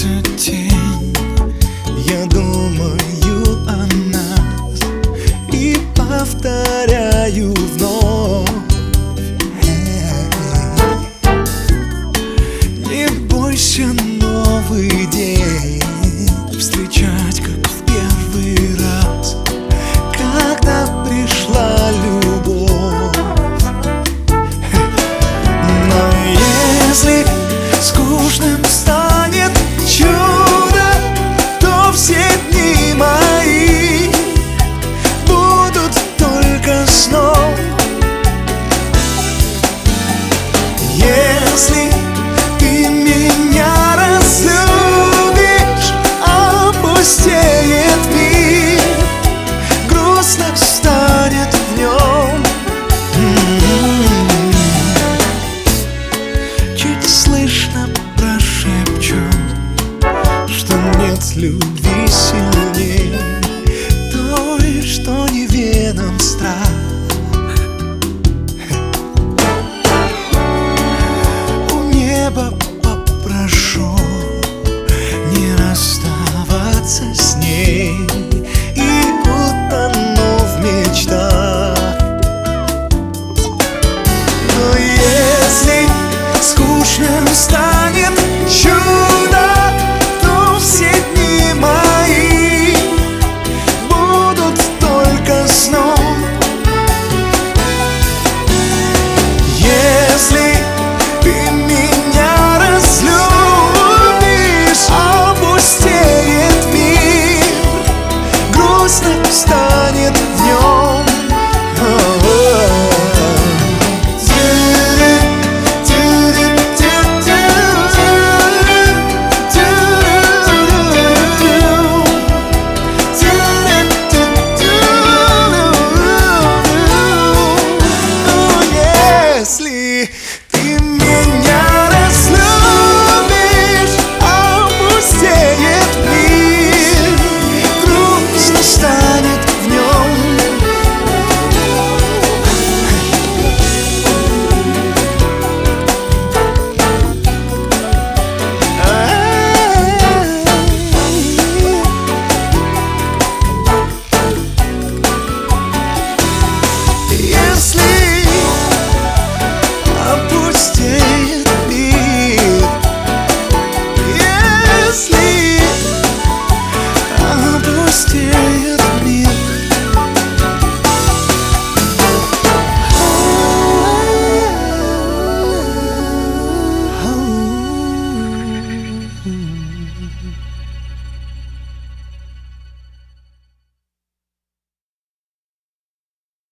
Кажется, тень, я думаю о нас и повторяю вновь. Не бойся новый день встречать, как в первый раз, когда пришла любовь. Но если скучным станет чудо, то все дни мои будут только сном. Если ты меня разлюбишь, опустеет мир, грустно станет в нем. Чуть слышно прошепчу, что нет любви.